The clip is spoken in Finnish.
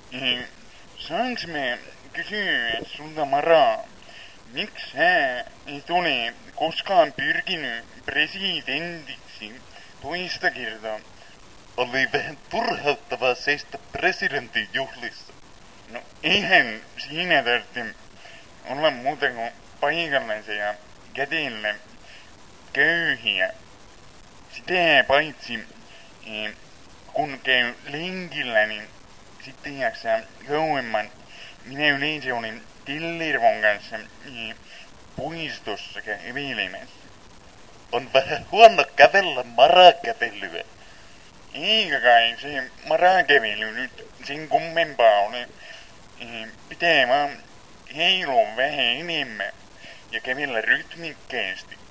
Saanko me kysyä sulta Mara, miksi sä et ole koskaan pyrkinyt presidentiksi toista kertaa? Oli vähän turhauttavaa seistä presidentin juhlissa. No eihän siinä tarvitse olla muuta kuin paikallansa ja kädellä köyhiä. Sitä paitsi kun käy lenkillä, niin sitten jaksaa kauemman. Minä yleensä olin Tillirvon kanssa puistossa kävelemässä. On vähän huono kävellä marakävelyä. Eikä kai se marakävely nyt sen kummempaa ole. Pitää vaan heilua vähän enemmän ja kävellä rytmikkäästi.